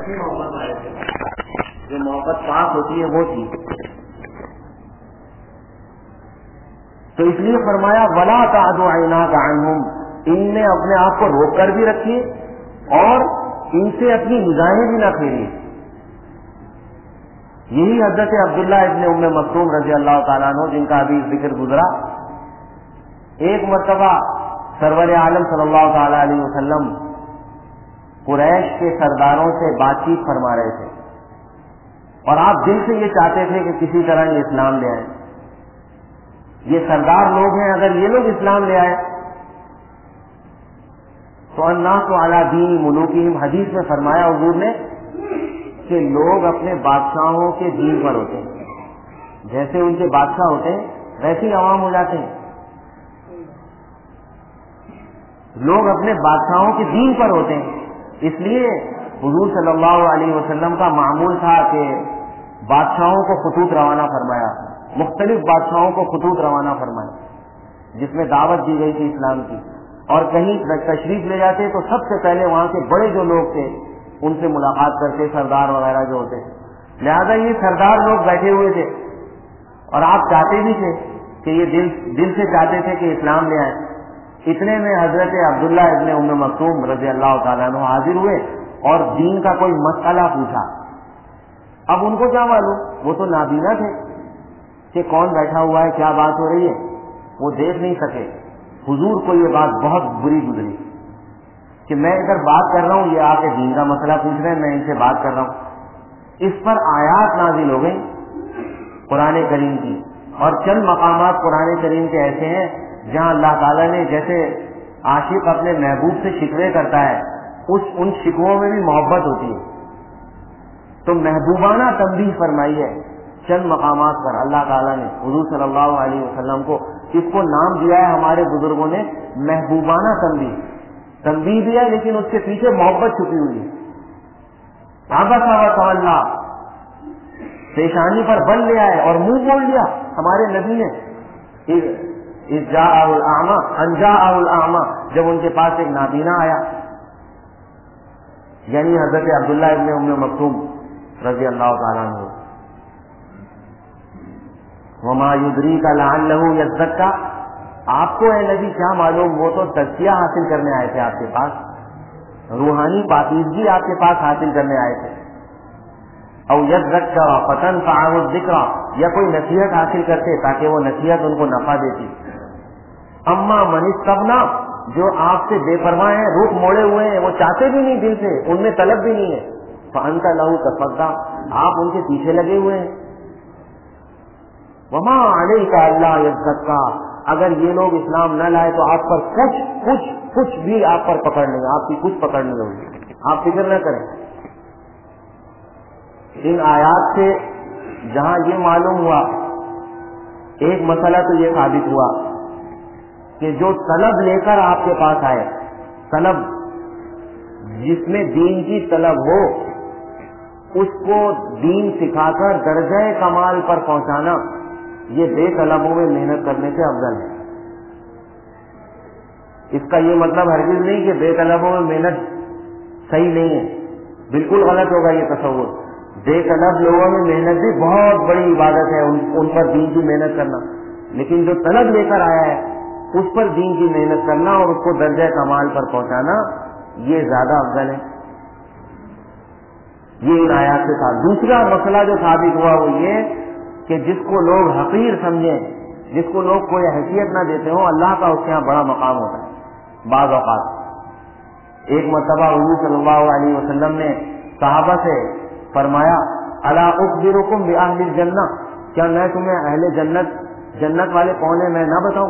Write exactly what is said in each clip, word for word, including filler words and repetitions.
سچی محبت والے تھے، جو محبت پاک ہوتی ہے وہ تھی. تو اس لیے فرمایا ولا تعد عیناک عنہم، ان نے اپنے آپ کو روک کر بھی رکھیے اور ان سے اپنی نگاہیں بھی نہ پھیریے. یہی حضرت عبداللہ ابن ام مکتوم رضی اللہ تعالیٰ عنہ جن کا ابھی ذکر گزرا، ایک مرتبہ سرور عالم صلی اللہ تعالی علیہ وسلم قریش کے سرداروں سے بات چیت فرما رہے تھے اور آپ دل سے یہ چاہتے تھے کہ کسی طرح یہ اسلام لے آئیں. یہ سردار لوگ ہیں، اگر یہ لوگ اسلام لے آئے تو الناس علی دین ملوکہم، حدیث میں فرمایا حضور نے کہ لوگ اپنے بادشاہوں کے دین پر ہوتے ہیں، جیسے ان کے بادشاہ ہوتے ہیں ویسے ہی عوام ہو جاتے ہیں. لوگ اپنے بادشاہوں کے دین پر ہوتے ہیں. اس لیے حضور صلی اللہ علیہ وسلم کا معمول تھا کہ بادشاہوں کو خطوط روانہ فرمایا، مختلف بادشاہوں کو خطوط روانہ فرمایا جس میں دعوت دی گئی تھی اسلام کی. اور کہیں تشریف لے جاتے تو سب سے پہلے وہاں کے بڑے جو لوگ تھے ان سے ملاقات کرتے، سردار وغیرہ جو ہوتے. لہذا یہ سردار لوگ بیٹھے ہوئے تھے اور آپ چاہتے بھی تھے کہ یہ دل دل سے چاہتے تھے کہ اسلام لے آئیں. اتنے میں حضرت عبداللہ ابن ام مکتوم رضی اللہ تعالیٰ عنہ حاضر ہوئے اور دین کا کوئی مسئلہ پوچھا. اب ان کو کیا معلوم، وہ تو نابینا تھے کہ کون بیٹھا ہوا ہے، کیا بات ہو رہی ہے، وہ دیکھ نہیں سکے. حضور کو یہ بات بہت بری گزری کہ میں ادھر بات کر رہا ہوں، یہ آ کے دین کا مسئلہ پوچھ رہے ہیں، میں ان سے بات کر رہا ہوں. اس پر آیات نازل ہو گئی قرآن کریم کی، اور چند مقامات قرآن کریم کے ایسے ہیں جہاں اللہ تعالیٰ نے جیسے عاشق اپنے محبوب سے شکوے کرتا ہے، اس ان شکووں میں بھی محبت ہوتی ہے. تو محبوبانہ تنبیہ فرمائی ہے چند مقامات پر اللہ تعالیٰ نے حضور صلی اللہ علیہ وسلم کو. اس کو نام دیا ہے ہمارے بزرگوں نے محبوبانہ تنبیہ. تنبیہ دیا لیکن اس کے پیچھے محبت چھپی ہوئی ہے. عبس وتولی، پیشانی پر بل لے آئے اور منہ موڑ لیا ہمارے نبی نے. اذ جاءہ الاعمی ان جاءہ الاعمی، جب ان کے پاس ایک نابینا آیا، یعنی حضرت عبداللہ ابن ام مکتوم رضی اللہ تعالیٰ عنہ. وما یدریک لعلہ یزکیٰ، آپ کو اے نبی کیا معلوم، وہ تو تزکیہ حاصل کرنے آئے تھے آپ کے پاس، روحانی پاکیزگی آپ کے پاس حاصل کرنے آئے تھے. او یذکر فتنفعہ الذکریٰ، یا کوئی نصیحت حاصل کرتے تاکہ وہ نصیحت ان کو نفع دیتی. اما من استغنی، جو آپ سے بے پرواہ ہیں، رخ موڑے ہوئے ہیں، وہ چاہتے بھی نہیں دل سے، ان میں طلب بھی نہیں ہے. فانت لہ تصدیٰ، آپ ان کے پیچھے لگے ہوئے ہیں. وما علیک الا یزکیٰ، اگر یہ لوگ اسلام نہ لائے تو آپ پر کچھ کچھ کچھ بھی آپ پر پکڑ نہیں، آپ کی کچھ پکڑ نہیں ہوگی، آپ فکر نہ کریں. ان آیات سے جہاں یہ معلوم ہوا، ایک مسئلہ تو یہ ثابت ہوا کہ جو طلب لے کر آپ کے پاس آئے، طلب جس میں دین کی طلب ہو، اس کو دین سکھا کر درجہ کمال پر پہنچانا، یہ بے طلبوں میں محنت کرنے سے افضل ہے. اس کا یہ مطلب ہرگز نہیں کہ بے طلبوں میں محنت صحیح نہیں ہے، بالکل غلط ہوگا یہ تصور. بے طلب لوگوں میں محنت بھی بہت بڑی عبادت ہے، ان, ان پر دین کی محنت کرنا. لیکن جو طلب لے کر آیا ہے اس پر دین کی محنت کرنا اور اس کو درجہ کمال پر پہنچانا، یہ زیادہ افضل ہے. یہ ان آیات سے تھا. دوسرا مسئلہ جو ثابت ہوا وہ یہ کہ جس کو لوگ حقیر سمجھیں، جس کو لوگ کوئی حیثیت نہ دیتے ہوں، اللہ کا اس کے یہاں بڑا مقام ہوتا ہے. بعض اوقات ایک مرتبہ حضور صلی اللہ علیہ وسلم نے صحابہ سے فرمایا الا اخبرکم باہل الجنہ، کیا میں تمہیں اہل جنت جنت والے کون ہیں میں نہ بتاؤں؟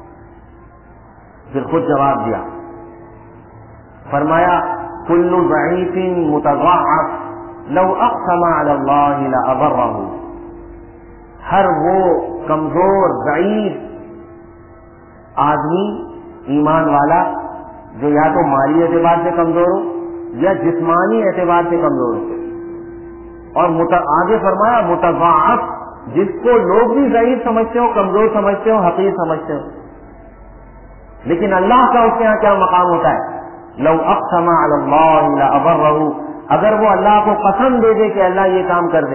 پھر خود جواب دیا، فرمایا کل ضعیف متضاعف لو اقسم علی اللہ لابرہ، ہر وہ کمزور ضعیف آدمی ایمان والا جو یا تو مالی اعتبار سے کمزور ہو یا جسمانی اعتبار سے کمزور ہو، اور مت... آگے فرمایا متضاعف، جس کو لوگ بھی ضعیف سمجھتے ہو، کمزور سمجھتے ہو، حقیر سمجھتے ہو، لیکن اللہ کا اس کے یہاں کیا مقام ہوتا ہے؟ لو اقسم علی اللہ لابرہ، اگر وہ اللہ کو قسم دے دے کہ اللہ یہ کام کر دے،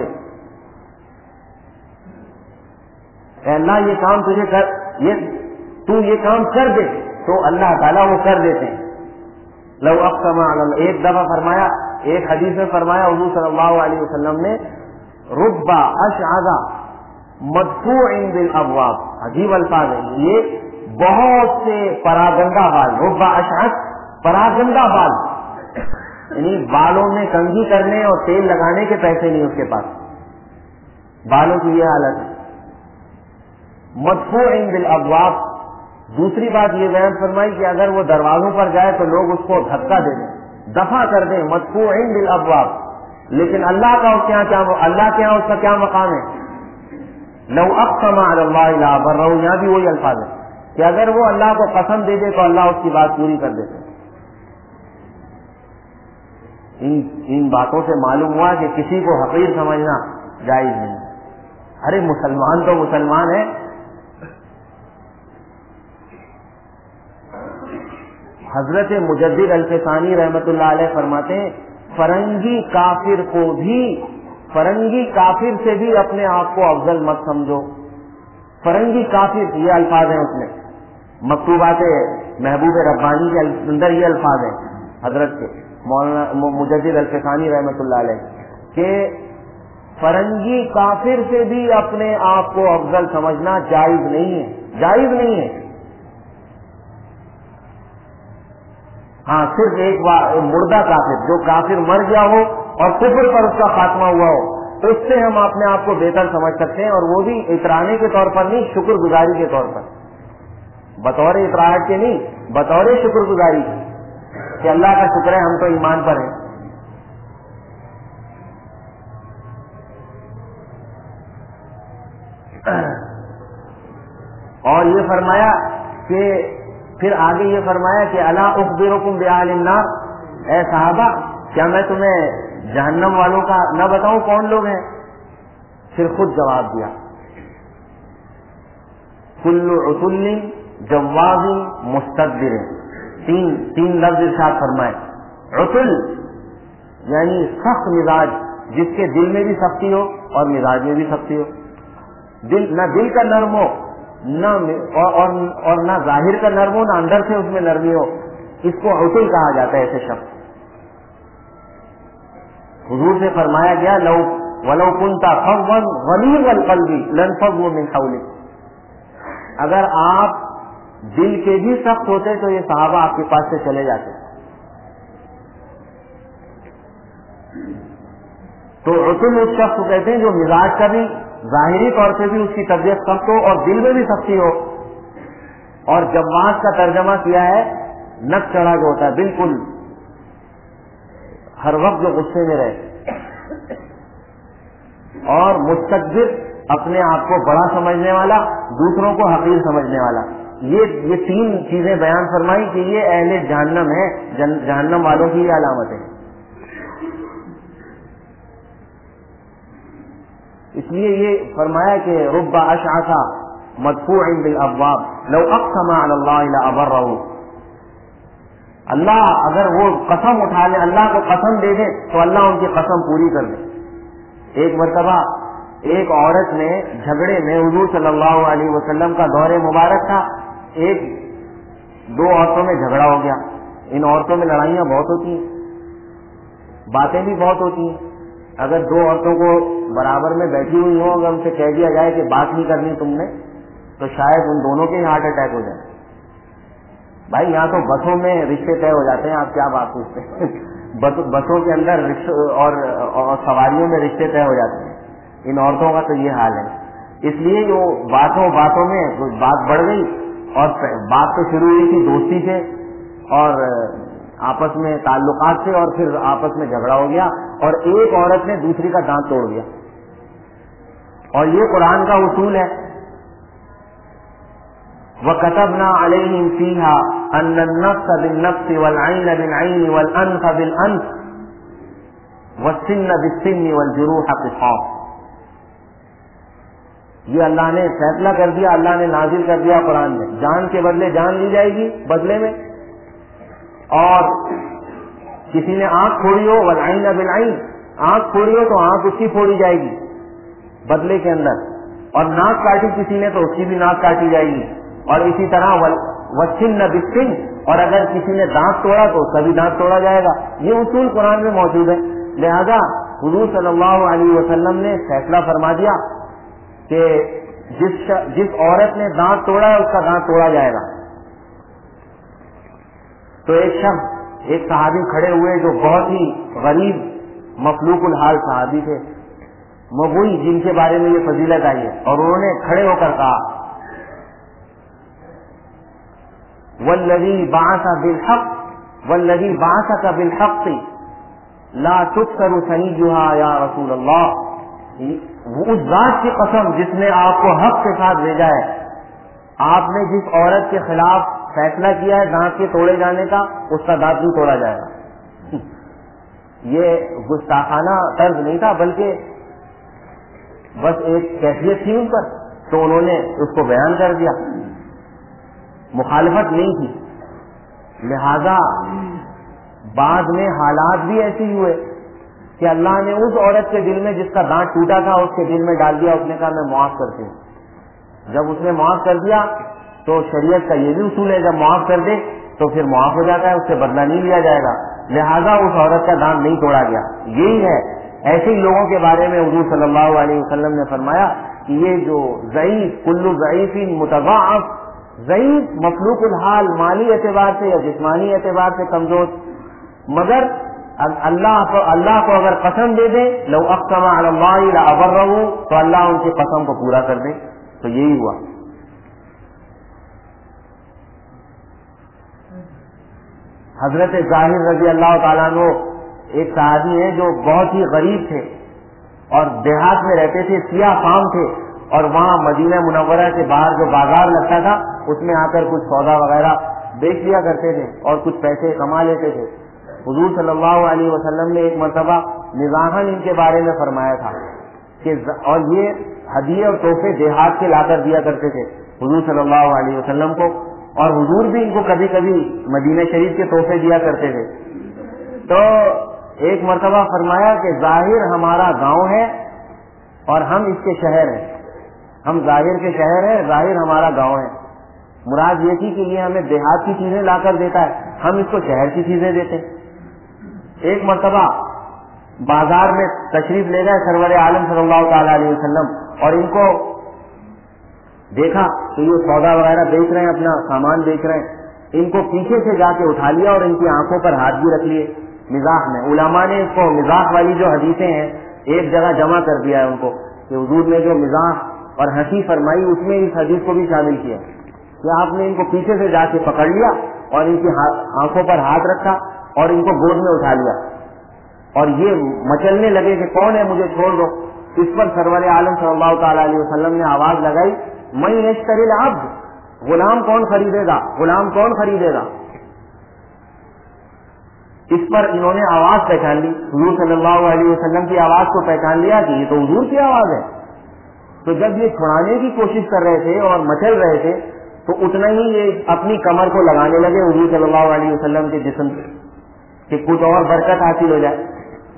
اے اللہ یہ کام تجھے کر، یہ تو یہ کام کر دے، تو اللہ تعالیٰ وہ کر دیتے ہیں۔ لو اقسم علی اللہ، ایک دفعہ فرمایا، ایک حدیث میں فرمایا حضور صلی اللہ علیہ وسلم نے، رب اشعث مدفوع بالابواب، عجیب الفاظ ہیں یہ، بہت سے پراگندہ بال، رب اشعث پراگندہ بال، یعنی بالوں میں کنگھی کرنے اور تیل لگانے کے پیسے نہیں اس کے پاس، بالوں کی یہ حالت ہے۔ مدفوع بالابواب، دوسری بات یہ بیان فرمائی کہ اگر وہ دروازوں پر جائے تو لوگ اس کو دھکا دے دیں، دفع کر دیں، مدفوع بالابواب، لیکن اللہ کا اس کے یہاں کیا، اللہ کے یہاں اس کا کیا مقام ہے؟ لو اقسم علی اللہ لابرہ، یہاں بھی وہی الفاظ ہے کہ اگر وہ اللہ کو قسم دے دے تو اللہ اس کی بات پوری کر دیتے۔ ان ان باتوں سے معلوم ہوا کہ کسی کو حقیر سمجھنا جائز نہیں۔ ارے مسلمان تو مسلمان ہے۔ حضرت مجدد الفسانی رحمت اللہ علیہ فرماتے ہیں، فرنگی کافر کو بھی، فرنگی کافر سے بھی اپنے آپ کو افضل مت سمجھو۔ فرنگی کافر، یہ الفاظ ہیں اس میں، مکتوبات محبوب ربانی کے اندر یہ الفاظ ہیں حضرت کے مولانا مجدد الفسانی رحمت اللہ علیہ، کہ فرنگی کافر سے بھی اپنے آپ کو افضل سمجھنا جائز نہیں ہے، جائز نہیں ہے۔ ہاں صرف ایک مردہ کافر، جو کافر مر گیا ہو اور کفر پر اس کا خاتمہ ہوا ہو، تو اس سے ہم اپنے آپ کو بہتر سمجھ سکتے ہیں، اور وہ بھی اترانے کے طور پر نہیں، شکر گزاری کے طور پر، بطور اتراہٹ کے نہیں، بطور شکر گزاری کے، کہ اللہ کا شکر ہے ہم تو ایمان پر ہیں۔ اور یہ فرمایا کہ پھر آگے یہ فرمایا کہ الا اخبرکم بأہل النار، اے صحابہ کیا میں تمہیں جہنم والوں کا نہ بتاؤں کون لوگ ہیں؟ پھر خود جواب دیا، کل عتل جواز مستكبر، تین تین لفظ ارشاد فرمائے۔ عتل یعنی سخت مزاج، جس کے دل میں بھی سختی ہو اور مزاج میں بھی سختی ہو، دل نہ دل کا نرم ہو نہ اور, اور, اور نہ ظاہر کا نرم ہو، نہ اندر سے اس میں نرمی ہو، اس کو عتل کہا جاتا ہے ایسے شخص۔ حضور سے فرمایا گیا، لو ولو كنت فظا غليظ القلب لانفضوا من حولك، اگر آپ دل کے بھی سخت ہوتے تو یہ صحابہ آپ کے پاس سے چلے جاتے۔ تو عتل اس شخص کو کہتے ہیں جو مزاج کا بھی، ظاہری طور سے بھی اس کی طبیعت سخت ہو اور دل میں بھی سختی ہو، اور جواز کا ترجمہ کیا ہے نک چڑھا جو ہوتا ہے، بالکل ہر وقت جو غصے میں رہے، اور مستكبر اپنے آپ کو بڑا سمجھنے والا، دوسروں کو حقیر سمجھنے والا۔ یہ یہ تین چیزیں بیان فرمائی کہ یہ اہل جہنم ہے، جہنم والوں کی یہ علامت ہے۔ اس لیے یہ فرمایا کہ رب اشعث مدفوع بالابواب لو اقسم علی اللہ لابرہ، اللہ اگر وہ قسم اٹھا لے، اللہ کو قسم دے دے تو اللہ ان کی قسم پوری کر دے۔ ایک مرتبہ ایک عورت نے جھگڑے میں، حضور صلی اللہ علیہ وسلم کا دور مبارک تھا، ایک دو عورتوں میں جھگڑا ہو گیا۔ ان عورتوں میں لڑائیاں بہت ہوتی ہیں، باتیں بھی بہت ہوتی ہیں۔ اگر دو عورتوں کو برابر میں بیٹھی ہوئی ہوں، اگر ان سے کہہ دیا جائے کہ بات نہیں کرنی تم نے، تو شاید ان دونوں کے ہی ہارٹ اٹیک ہو جائے۔ بھائی یہاں تو بسوں میں رشتے طے ہو جاتے ہیں، آپ کیا بات پوچھتے ہیں؟ بسوں کے اندر اور, اور سواریوں میں رشتے طے ہو جاتے ہیں۔ ان عورتوں کا تو یہ حال ہے۔ اس لیے جو باتوں باتوں میں بات بڑھ گئی، اور بات تو شروع ہوئی تھی دوستی سے اور آپس میں تعلقات سے، اور پھر آپس میں جھگڑا ہو گیا، اور ایک عورت نے دوسری کا دانت توڑ دیا۔ اور یہ قرآن کا اصول ہے، وَكَتَبْنَا عَلَيْهِمْ فِيهَا أَنَّ النَّفْسَ بِالنَّفْسِ وَالْعَيْنَ بِالْعَيْنِ وَالْأَنْفَ بِالْأَنْفِ وَالسِّنَّ بِالسِّنِّ وَالْجُرُوحَ قِصَاصٌ۔ یہ اللہ نے فیصلہ کر دیا، اللہ نے نازل کر دیا قرآن میں، جان کے بدلے جان لی جائے گی بدلے میں، اور کسی نے آنکھ پھوڑی ہو والعین بالعین، آنکھ پھوڑی ہو تو آنکھ اس کی پھوڑی جائے گی بدلے کے اندر، اور ناک کاٹی کسی نے تو اس کی بھی ناک کاٹی جائے گی، اور اسی طرح والسن بالسن، اور اگر کسی نے دانت توڑا تو اس کا بھی دانت توڑا جائے گا. یہ اصول قرآن میں موجود ہے. لہذا حضور صلی اللہ علیہ وسلم نے فیصلہ فرما دیا کہ جس جس عورت نے دانت توڑا ہے اس کا دانت توڑا جائے گا. تو ایک شخص ایک صحابی کھڑے ہوئے جو بہت ہی غریب مخلوق الحال صحابی تھے، مغوی جن کے بارے میں یہ فضیلت آئی ہے، اور انہوں نے کھڑے ہو کر کہا والذی بعث بالحق والذی بعثک بالحق لا تکسر ثنیجها یا رسول اللہ، اس ذات کی قسم جس نے آپ کو حق کے ساتھ بھیجا ہے، آپ نے جس عورت کے خلاف فیصلہ کیا ہے دانت کے توڑے جانے کا، اس کا دانت نہیں توڑا جائے گا. یہ گستاخانہ طرز نہیں تھا، بلکہ بس ایک کیفیت تھی ان پر، تو انہوں نے اس کو بیان کر دیا، مخالفت نہیں تھی. لہذا بعد میں حالات بھی ایسے ہی ہوئے کہ اللہ نے اس عورت کے دل میں جس کا دانت ٹوٹا تھا اس کے دل میں ڈال دیا، اس نے کہا میں معاف کرتی ہوں. جب اس نے معاف کر دیا تو شریعت کا یہ بھی اصول ہے، جب معاف کر دے تو پھر معاف ہو جاتا ہے، اس سے بدلہ نہیں لیا جائے گا. لہذا اس عورت کا دانت نہیں توڑا گیا. یہی ہے ایسے ہی لوگوں کے بارے میں حضور صلی اللہ علیہ وسلم نے فرمایا کہ یہ جو ضعیف، کل ضعیف متضاعف، ضعیف مخلوق الحال مالی اعتبار سے یا جسمانی اعتبار سے کمزور، مگر اللہ کو اللہ کو اگر قسم دے دے لو اقسم علی اللہ لابرہ، تو اللہ ان کی قسم کو پورا کر دے. تو یہی ہوا. حضرت ظاہر رضی اللہ تعالیٰ عنہ ایک صحابی ہیں جو بہت ہی غریب تھے اور دیہات میں رہتے تھے، سیاہ فام تھے، اور وہاں مدینہ منورہ کے باہر جو بازار لگتا تھا اس میں آ کر کچھ سودا وغیرہ بیچ لیا کرتے تھے اور کچھ پیسے کما لیتے تھے. حضور صلی اللہ علیہ وسلم نے ایک مرتبہ مزاحاً ان کے بارے میں فرمایا تھا کہ اور یہ ہدیے اور تحفے دیہات کے لا کر دیا کرتے تھے حضور صلی اللہ علیہ وسلم کو، اور حضور بھی ان کو کبھی کبھی مدینہ شریف کے تحفے دیا کرتے تھے. تو ایک مرتبہ فرمایا کہ ظاہر ہمارا گاؤں ہے اور ہم اس کے شہر ہیں، ہم ظاہر کے شہر ہیں، ظاہر ہمارا گاؤں ہے. مراد یہ تھی کہ یہ ہمیں دیہات کی چیزیں لا کر دیتا ہے، ہم اس کو شہر کی چیزیں دیتے. ایک مرتبہ بازار میں تشریف لے گئے سرور عالم صلی اللہ تعالی علیہ وسلم، اور ان کو دیکھا کہ یہ سودا وغیرہ بیچ رہے ہیں، اپنا سامان بیچ رہے ہیں. ان کو پیچھے سے جا کے اٹھا لیا اور ان کی آنکھوں پر ہاتھ بھی رکھ لیے مزاح میں. علماء نے اس کو مزاح والی جو حدیثیں ہیں ایک جگہ جمع کر دیا ہے ان کو، کہ حضور نے جو مزاح اور ہنسی فرمائی اس میں اس حدیث کو بھی شامل کیا کہ آپ نے ان کو پیچھے سے جا کے پکڑ لیا اور ان کی آنکھوں پر ہاتھ رکھا اور ان کو گود میں اٹھا لیا، اور یہ مچلنے لگے کہ کون ہے، مجھے چھوڑ دو. اس پر سرور عالم صلی اللہ تعالی علیہ وسلم نے آواز لگائی من یشتری العبد، غلام کون خریدے گا، غلام کون خریدے گا. اس پر انہوں نے آواز پہچان لی، حضور صلی اللہ علیہ وسلم کی آواز کو پہچان لیا کہ یہ تو حضور کی آواز ہے. تو جب یہ چھڑانے کی کوشش کر رہے تھے اور مچل رہے تھے تو اتنا ہی یہ اپنی کمر کو لگانے لگے حضور صلی اللہ علیہ وسلم کے جسم سے کہ کچھ اور برکت حاصل ہو جائے.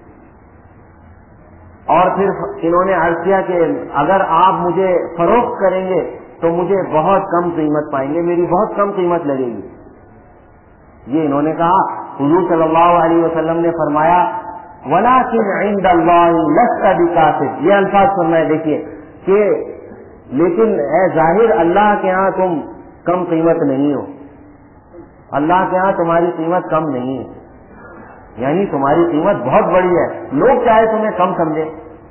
اور پھر انہوں نے عرض کیا کہ اگر آپ مجھے فروخت کریں گے تو مجھے بہت کم قیمت پائیں گے، میری بہت کم قیمت لگے گی. یہ انہوں نے کہا. حضور صلی اللہ علیہ وسلم نے فرمایا وَلَٰكِنْ عِنْدَ اللَّهِ لَسْتَ بِكَاسِبٍ، یہ الفاظ فرمائے دیکھیے کہ لیکن اے ظاہر اللہ کے ہاں تم کم قیمت نہیں ہو، اللہ کے ہاں تمہاری قیمت کم نہیں ہے، یعنی تمہاری قیمت بہت بڑی ہے، لوگ چاہے تمہیں کم سمجھے.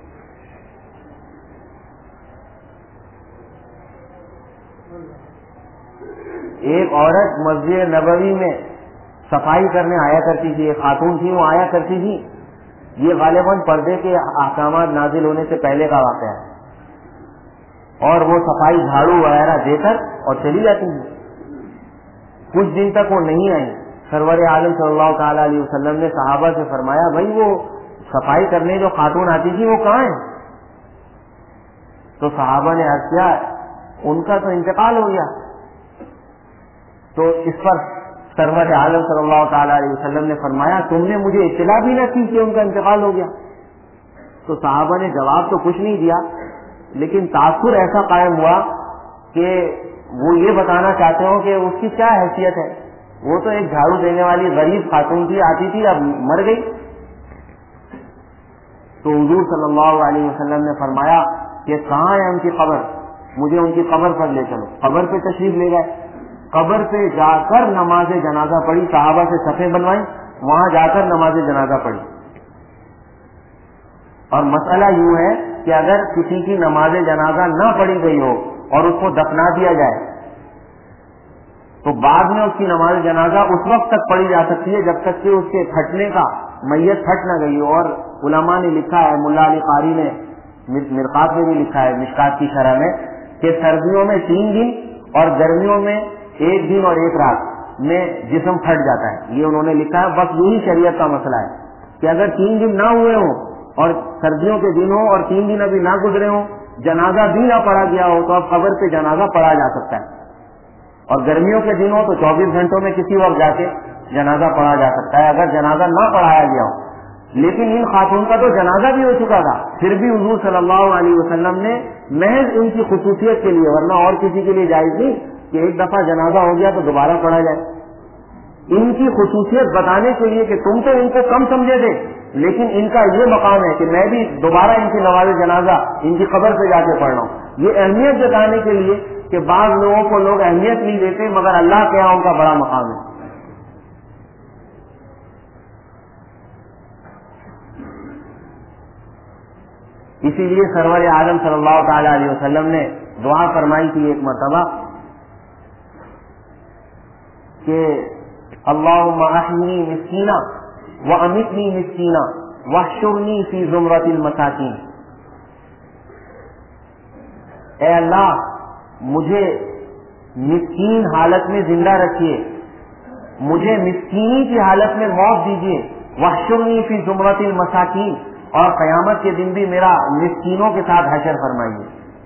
ایک عورت مسجد نبوی میں صفائی کرنے آیا کرتی تھی، ایک خاتون تھی وہ آیا کرتی تھی. یہ غالباً پردے کے احکامات نازل ہونے سے پہلے کا واقعہ ہے، اور وہ صفائی جھاڑو وغیرہ دے کر اور چلی جاتی تھی. کچھ دن تک وہ نہیں آئی. سرور عالم صلی اللہ تعالی علیہ وسلم نے صحابہ سے فرمایا بھائی وہ صفائی کرنے جو خاتون آتی تھی وہ کہاں ہے؟ تو صحابہ نے عرض کیا ان کا تو انتقال ہو گیا. تو اس پر سرور عالم صلی اللہ تعالی علیہ وسلم نے فرمایا تم نے مجھے اطلاع بھی نہ کی کہ ان کا انتقال ہو گیا؟ تو صحابہ نے جواب تو کچھ نہیں دیا، لیکن تاثر ایسا قائم ہوا کہ وہ یہ بتانا چاہتے ہو کہ اس کی کیا حیثیت ہے، وہ تو ایک جھاڑو دینے والی غریب خاتون تھی، آتی تھی، اب مر گئی۔ تو حضور صلی اللہ علیہ وسلم نے فرمایا کہ کہاں ہے ان کی قبر، مجھے ان کی قبر پر لے چلو۔ قبر پہ تشریف لے گئے، قبر پہ جا کر نماز جنازہ پڑھی، صحابہ سے صفیں بنوائیں، وہاں جا کر نماز جنازہ پڑھی۔ اور مسئلہ یوں ہے کہ اگر کسی کی نماز جنازہ نہ پڑھی گئی ہو اور اس کو دفنا دیا جائے تو بعد میں اس کی نماز جنازہ اس وقت تک پڑھی جا سکتی ہے جب تک کہ اس کے پھٹنے کا میت پھٹ نہ گئی ہو۔ اور علماء نے لکھا ہے، ملا علی قاری نے مرقات میں بھی لکھا ہے مشکات کی شرح میں، کہ سردیوں میں تین دن اور گرمیوں میں ایک دن اور ایک رات میں جسم پھٹ جاتا ہے، یہ انہوں نے لکھا ہے۔ بس یہی شریعت کا مسئلہ ہے کہ اگر تین دن نہ ہوئے ہوں اور سردیوں کے دن ہوں اور تین دن ابھی نہ گزرے ہوں، جنازہ بھی نہ پڑھا گیا ہو تو اب قبر پہ جنازہ پڑھا جا سکتا ہے، اور گرمیوں کے دن ہو تو چوبیس گھنٹوں میں کسی وقت جا کے جنازہ پڑھا جا سکتا ہے اگر جنازہ نہ پڑھایا گیا ہو۔ لیکن ان خاتون کا تو جنازہ بھی ہو چکا تھا، پھر بھی حضور صلی اللہ علیہ وسلم نے محض ان کی خصوصیت کے لیے، ورنہ اور کسی کے لیے جائز نہیں کہ ایک دفعہ جنازہ ہو گیا تو دوبارہ پڑھا جائے، ان کی خصوصیت بتانے کے لیے کہ تم تو ان کو کم سمجھے تھے لیکن ان کا یہ مقام ہے کہ میں بھی دوبارہ ان کی نماز جنازہ ان کی قبر پہ جا کے پڑھ رہا ہوں۔ یہ اہمیت جتانے کے لیے کہ بعض لوگوں کو لوگ اہمیت نہیں دیتے مگر اللہ کے یہاں ان کا بڑا مقام ہے۔ اسی لیے سرور عالم صلی اللہ تعالی علیہ وسلم نے دعا فرمائی تھی ایک مرتبہ کہ اللہم احینی مسکینا وامتنی مسکینا واحشرنی فی زمرۃ المساکین۔ اے اللہ مجھے مسکین حالت میں زندہ رکھیے، مجھے مسکینی کی حالت میں موت دیجیے، واحشرنی فی زمرۃ المساکین، اور قیامت کے دن بھی میرا مسکینوں کے ساتھ حشر فرمائیے۔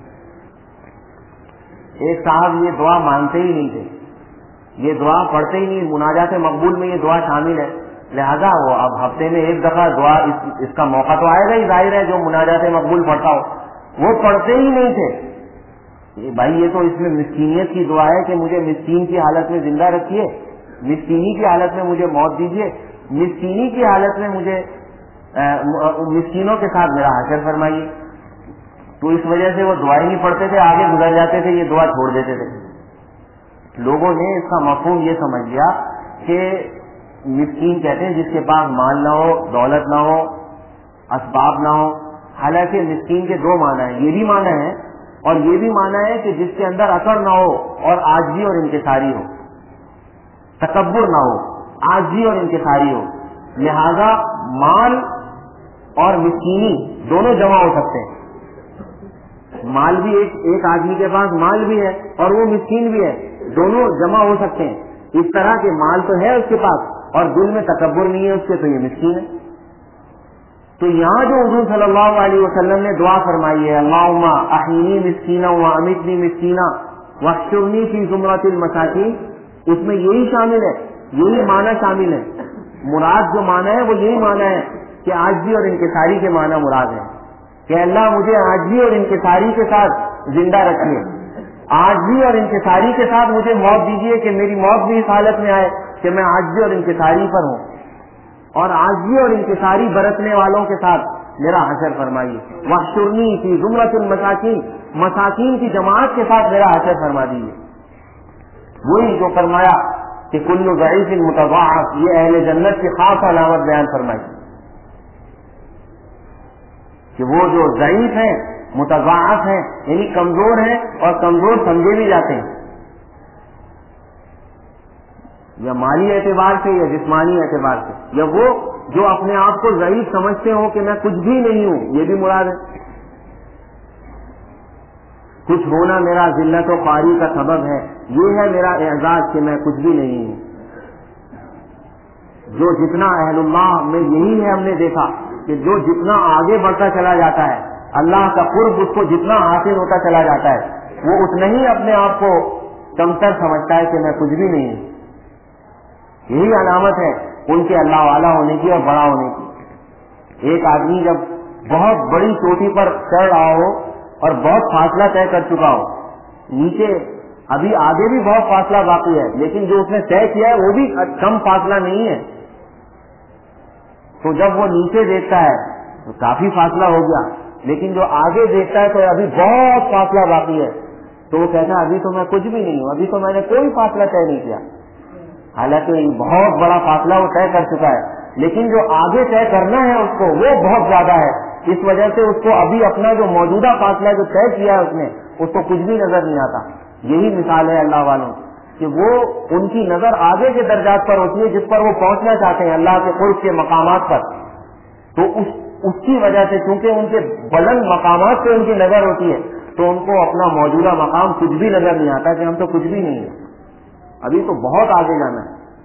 ایک صاحب یہ دعا مانتے ہی نہیں تھے، یہ دعا پڑھتے ہی نہیں، مناجات مقبول میں یہ دعا شامل ہے، لہذا وہ اب ہفتے میں ایک دفعہ دعا اس, اس کا موقع تو آئے گا ہی، ظاہر ہے جو مناجات مقبول پڑھتا ہو، وہ پڑھتے ہی نہیں تھے۔ بھائی یہ تو اس میں مسکینیت کی دعا ہے کہ مجھے مسکین کی حالت میں زندہ رکھیے، مسکینی کی حالت میں مجھے موت دیجیے، مسکینی کی حالت میں مجھے مسکینوں کے ساتھ میرا حشر فرمائیے۔ تو اس وجہ سے وہ دعائیں نہیں پڑھتے تھے، آگے گزر جاتے تھے، یہ دعا چھوڑ دیتے تھے۔ لوگوں نے اس کا مفہوم یہ سمجھ لیا کہ مسکین کہتے ہیں جس کے پاس مال نہ ہو، دولت نہ ہو، اسباب نہ ہو، حالانکہ مسکین کے دو معنی ہیں، یہ بھی معنی ہے اور یہ بھی معنی ہے کہ جس کے اندر اثر نہ ہو اور عاجزی اور انکساری ہو، تکبر نہ ہو، عاجزی اور انکساری ہو۔ لہذا مال اور مسکینی دونوں جمع ہو سکتے ہیں، مال بھی ایک ایک آدمی کے پاس مال بھی ہے اور وہ مسکین بھی ہے، دونوں جمع ہو سکتے ہیں۔ اس طرح کے مال تو ہے اس کے پاس اور دل میں تکبر نہیں ہے اس کے، تو یہ مسکین ہے۔ تو یہاں جو حضور صلی اللہ علیہ وسلم نے دعا فرمائی ہے اللہم احینی مسکینا وامیتنی مسکینا واحشرنی فی زمرۃ المساکین، اس میں یہی شامل ہے، یہی معنی شامل ہے۔ مراد جو معنی ہے وہ یہی معنی ہے کہ عاجزی اور انکساری کے معنی مراد ہے کہ اللہ مجھے عاجزی اور انکساری کے ساتھ زندہ رکھیے، عاجزی اور انکساری کے ساتھ مجھے موت دیجیے کہ میری موت بھی اس حالت میں آئے کہ میں عاجزی اور انکساری پر ہوں، اور عاجزی اور انکساری برتنے والوں کے ساتھ میرا حشر فرمائیے۔ واحشرنی فی زمرۃ المساکین، مساکین کی جماعت کے ساتھ میرا حشر فرما دیجیے۔ وہی جو فرمایا کہ کل ضعیف متضاعف، یہ اہل جنت کی خاص علامت بیان فرمائی کہ وہ جو ضعیف ہیں، متضاعف ہیں، یعنی کمزور ہیں اور کمزور سمجھے بھی جاتے ہیں، یا مالی اعتبار سے یا جسمانی اعتبار سے، یا وہ جو اپنے آپ کو ضعیف سمجھتے ہو کہ میں کچھ بھی نہیں ہوں، یہ بھی مراد ہے۔ کچھ ہونا میرا ذلت و خواری کا سبب ہے، یہ ہے میرا اعزاز کہ میں کچھ بھی نہیں ہوں۔ جو جتنا اہل اللہ میں یہی ہے، ہم نے دیکھا کہ جو جتنا آگے بڑھتا چلا جاتا ہے، اللہ کا قرب اس کو جتنا حاصل ہوتا چلا جاتا ہے، وہ اتنا ہی اپنے آپ کو کمتر سمجھتا ہے کہ میں کچھ بھی نہیں ہوں۔ یہی علامت ہے ان کے اللہ والا ہونے کی اور بڑا ہونے کی۔ ایک آدمی جب بہت بڑی چوٹی پر چڑھ رہا ہو اور بہت فاصلہ طے کر چکا ہو، نیچے ابھی آگے بھی بہت فاصلہ باقی ہے لیکن جو اس نے طے کیا ہے وہ بھی کم فاصلہ نہیں ہے، تو جب وہ نیچے دیکھتا ہے تو کافی فاصلہ ہو گیا، لیکن جو آگے دیکھتا ہے تو ابھی بہت فاصلہ باقی ہے، تو وہ کہتا ہے ابھی تو میں کچھ بھی نہیں ہوں، ابھی تو میں نے کوئی فاصلہ طے نہیں کیا، حالانکہ بہت بڑا فاصلہ وہ طے کر چکا ہے، لیکن جو آگے طے کرنا ہے اس کو وہ بہت زیادہ ہے، اس وجہ سے اس کو ابھی اپنا جو موجودہ فاصلہ جو طے کیا ہے اس نے اس کو کچھ بھی نظر نہیں آتا۔ یہی مثال ہے اللہ والوں کہ وہ ان کی نظر آگے کے درجات پر ہوتی ہے جس پر وہ پہنچنا چاہتے ہیں، اللہ کے قرب کے مقامات پر، تو اس اس کی وجہ سے چونکہ ان کے بلند مقامات سے ان کی نظر ہوتی ہے تو ان کو اپنا موجودہ مقام کچھ بھی نظر نہیں آتا کہ ہم تو کچھ بھی نہیں ہے، ابھی تو بہت آگے جانا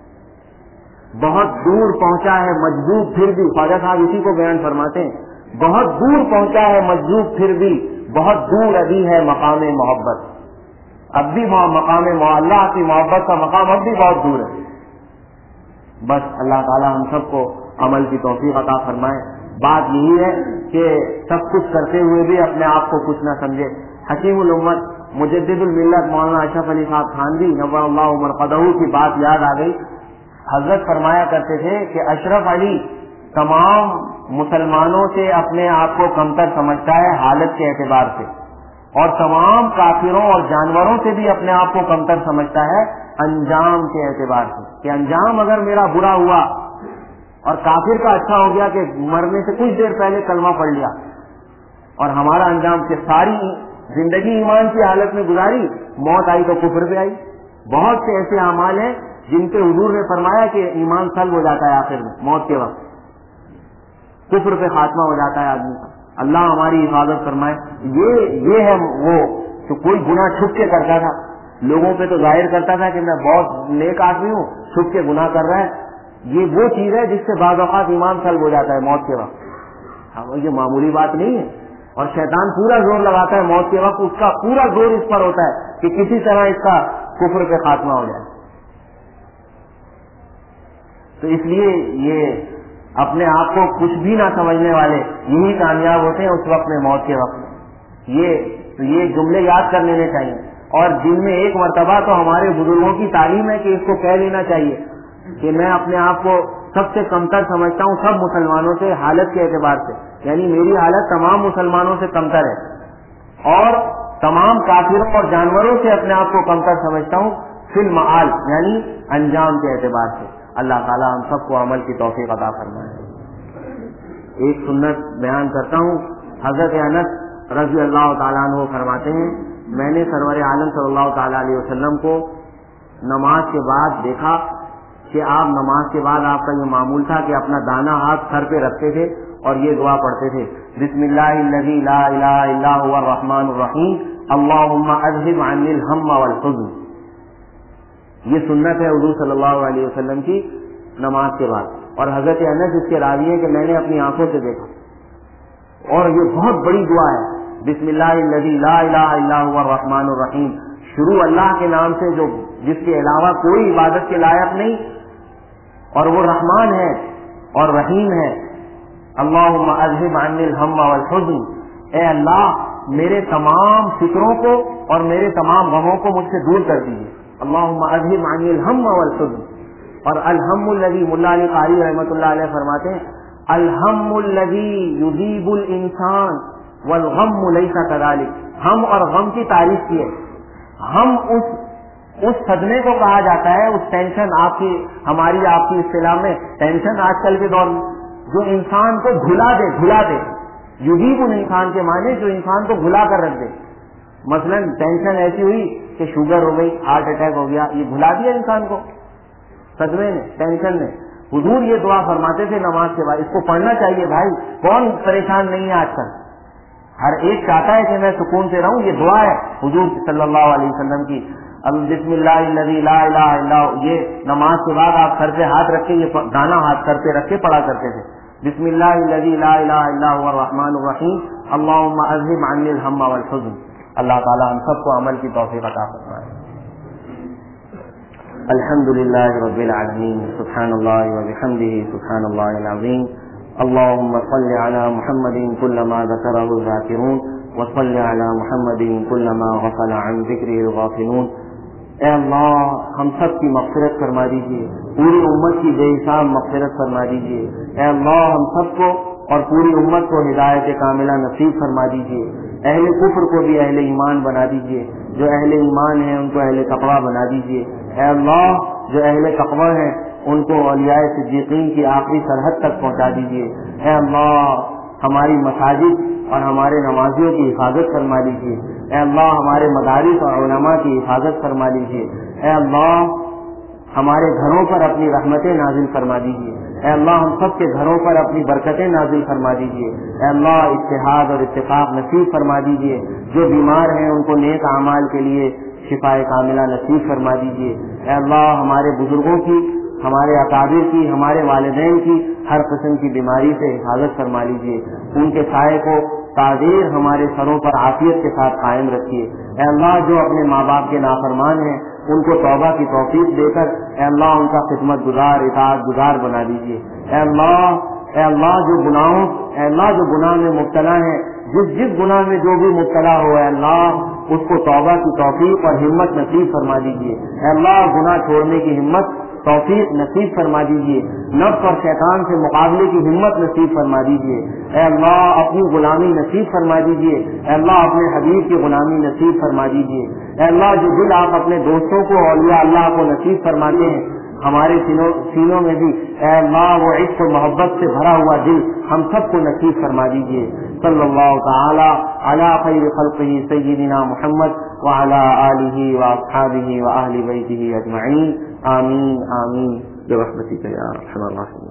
ہے، بہت دور پہنچا ہے مجذوب پھر بھی، خواجہ صاحب اسی کو بیان فرماتے ہیں، بہت دور پہنچا ہے مجذوب پھر بھی، بہت دور ابھی ہے مقام محبت، اب بھی مقام اللہ کی محبت کا مقام اب بھی بہت دور ہے۔ بس اللہ تعالی ہم سب کو عمل کی توفیق عطا فرمائے۔ بات یہی ہے کہ سب کچھ کرتے ہوئے بھی اپنے آپ کو کچھ نہ سمجھے۔ حکیم الامت مجدد الملت مولانا اشرف علی صاحب تھانوی نور اللہ مرقدہ کی بات یاد آ گئی۔ حضرت فرمایا کرتے تھے کہ اشرف علی تمام مسلمانوں سے اپنے آپ کو کمتر سمجھتا ہے حالت کے اعتبار سے، اور تمام کافروں اور جانوروں سے بھی اپنے آپ کو کمتر سمجھتا ہے انجام کے اعتبار سے، کہ انجام اگر میرا برا ہوا اور کافر کا اچھا ہو گیا کہ مرنے سے کچھ دیر پہلے کلمہ پڑھ لیا، اور ہمارا انجام کہ ساری زندگی ایمان کی حالت میں گزاری، موت آئی تو کفر پہ آئی۔ بہت سے ایسے اعمال ہیں جن کے حضور نے فرمایا کہ ایمان سلب ہو جاتا ہے آخر میں موت کے وقت، کفر پہ خاتمہ ہو جاتا ہے آدمی کا۔ اللہ ہماری حفاظت فرمائے۔ یہ یہ ہے وہ کہ کوئی گناہ چھپ کے کرتا تھا، لوگوں پہ تو ظاہر کرتا تھا کہ میں بہت نیک آدمی ہوں، چھپ کے گناہ کر رہا ہے، یہ وہ چیز ہے جس سے بعض اوقات ایمان سلب ہو جاتا ہے موت کے وقت، یہ معمولی بات نہیں ہے، اور شیطان پورا زور لگاتا ہے موت کے وقت، اس کا پورا زور اس پر ہوتا ہے کہ کسی طرح اس کا کفر پہ خاتمہ ہو جائے۔ تو اس لیے یہ اپنے آپ کو کچھ بھی نہ سمجھنے والے یہی کامیاب ہوتے ہیں اس وقت میں، موت کے وقت میں۔ یہ یہ جملے یاد کر لینے چاہیے، اور جن میں ایک مرتبہ تو ہمارے بزرگوں کی تعلیم ہے کہ اس کو کہہ لینا چاہیے کہ میں اپنے آپ کو سب سے کمتر سمجھتا ہوں سب مسلمانوں سے حالت کے اعتبار سے، یعنی میری حالت تمام مسلمانوں سے کمتر ہے، اور تمام کافروں اور جانوروں سے اپنے آپ کو کمتر سمجھتا ہوں فی المعال یعنی انجام کے اعتبار سے۔ اللہ تعالی ہم سب کو عمل کی توفیق عطا فرمائے۔ ایک سنت بیان کرتا ہوں۔ حضرت انس رضی اللہ تعالیٰ عنہ فرماتے ہیں میں نے سرور عالم صلی اللہ تعالیٰ علیہ وسلم کو نماز کے بعد دیکھا کہ آپ نماز کے بعد آپ کا یہ معمول تھا کہ اپنا دانا ہاتھ سر پہ رکھتے تھے اور یہ دعا پڑھتے تھے، بسم اللہ الذی لا الہ الا هو الرحمن الرحیم اللہم اذہب عنی الہم والحزن۔ یہ سنت ہے حضور صلی اللہ علیہ وسلم کی نماز کے بعد، اور حضرت انس اس کے راوی ہیں کہ میں نے اپنی آنکھوں سے دیکھا، اور یہ بہت بڑی دعا ہے، بسم اللہ الذی لا الہ الا هو الرحمن الرحیم، شروع اللہ کے نام سے جو جس کے علاوہ کوئی عبادت کے لائق نہیں، اور وہ رحمان ہے اور رحیم ہے۔ اللہم اذہب عنی الہم والحزن، اے اللہ میرے تمام فکروں کو اور میرے تمام غموں کو مجھ سے دور کر دیجیے۔ اللہم اذہب عنی الہم والحزن۔ اور الہم الذی، ملا علی قاری رحمۃ اللہ علیہ فرماتے ہیں الہم الذی یذیب الانسان والغم لیس کذالک، ہم اور غم کی تعریف کی ہے، ہم اس اس صدمے کو کہا جاتا ہے، اس ٹینشن، آپ کی ہماری آپ کی اصطلاح میں ٹینشن آج کل کے دور میں جو انسان کو بھلا دے بھلا دے یذیب الانسان کے معنی جو انسان کو بھلا کر رکھ دے۔ مثلا ٹینشن ایسی ہوئی کہ شوگر ہو گئی، ہارٹ اٹیک ہو گیا، یہ بھلا دیا انسان کو صدمے نے، ٹینشن نے۔ حضور یہ دعا فرماتے تھے نماز کے بعد، اس کو پڑھنا چاہیے بھائی، کون پریشان نہیں ہے آج کل، ہر ایک چاہتا ہے کہ میں سکون سے رہوں۔ یہ دعا ہے حضور صلی اللہ علیہ وسلم کی، بسم اللہ الذی لا الہ الا ہو، یہ نماز کے بعد آپ سر پہ ہاتھ رکھ کے یہ دانا ہاتھ سر پہ رکھ کے پڑھا کرتے تھے، بسم اللہ الذی لا الہ الا هو الرحمن الرحیم اللہم اذہب عنی الہم والحزن۔ اللہ تعالی ہم سب کو عمل کی توفیق عطا فرمائے۔ الحمد للہ رب العالمین، سبحان اللہ وبحمدہ، سبحان اللہ العظیم۔ اللهم صل على محمد كلما ذكره الذاكرون وصل على محمد كلما غفل عن ذكره الغافلون۔ اے اللہ ہم سب کی مغفرت فرما دیجیے، پوری امت کی بے حساب مغفرت فرما دیجیے۔ اے اللہ ہم سب کو اور پوری امت کو ہدایت کاملہ نصیب فرما دیجیے۔ اہل کفر کو بھی اہل ایمان بنا دیجیے، جو اہل ایمان ہیں ان کو اہل تقویٰ بنا دیجیے۔ اے اللہ جو اہل تقویٰ ہیں ان کو اولیاء صدیقین کی آخری سرحد تک پہنچا دیجیے۔ اے اللہ ہماری مساجد اور ہمارے نمازیوں کی حفاظت فرما لیجیے۔ اے اللہ ہمارے مدارس اور علماء کی حفاظت فرما لیجیے۔ اے اللہ ہمارے گھروں پر اپنی رحمتیں نازل فرما دیجیے۔ اے اللہ ہم سب کے گھروں پر اپنی برکتیں نازل فرما دیجیے۔ اے اللہ اتحاد اور اتفاق نصیب فرما دیجیے۔ جو بیمار ہیں ان کو نیک اعمال کے لیے شفائے کاملہ نصیب فرما دیجیے۔ اے اللہ ہمارے بزرگوں کی، ہمارے اکابر کی، ہمارے والدین کی ہر قسم کی بیماری سے حفاظت فرما لیجیے۔ ان کے سائے کو تعدیر ہمارے سروں پر عافیت کے ساتھ قائم رکھیے۔ اے اللہ جو اپنے ماں باپ کے نافرمان ہیں ان کو توبہ کی توفیق دے کر اے اللہ ان کا خدمت گزار، اطاعت گزار بنا دیجیے۔ اے اللہ اے اللہ جو گناہوں اے اللہ جو گناہ میں مبتلا ہے، جس جس گناہ میں جو بھی مبتلا ہو، اے اللہ اس کو توبہ کی توفیق اور ہمت نصیب فرما دیجیے۔ اے اللہ گناہ چھوڑنے کی ہمت توفیق نصیب فرما دیجیے۔ نفس اور شیطان سے مقابلے کی ہمت نصیب فرما دیجیے۔ اے اللہ اپنی غلامی نصیب فرما دیجیے۔ اے اللہ اپنے حبیب کی غلامی نصیب فرما دیجیے۔ اے اللہ جو دل آپ اپنے دوستوں کو اولیاء اللہ کو نصیب فرماتے ہیں، ہمارے سینوں سینوں میں بھی اے اللہ وہ عشق و محبت سے بھرا ہوا دل ہم سب کو نصیب فرما دیجیے۔ صلی اللہ تعالی علی خیر خلقہ سیدنا محمد وعلی آلہ واصحابہ واہل بیتہ اجمعین، آمین آمین برحمتک یا ارحم الراحمین۔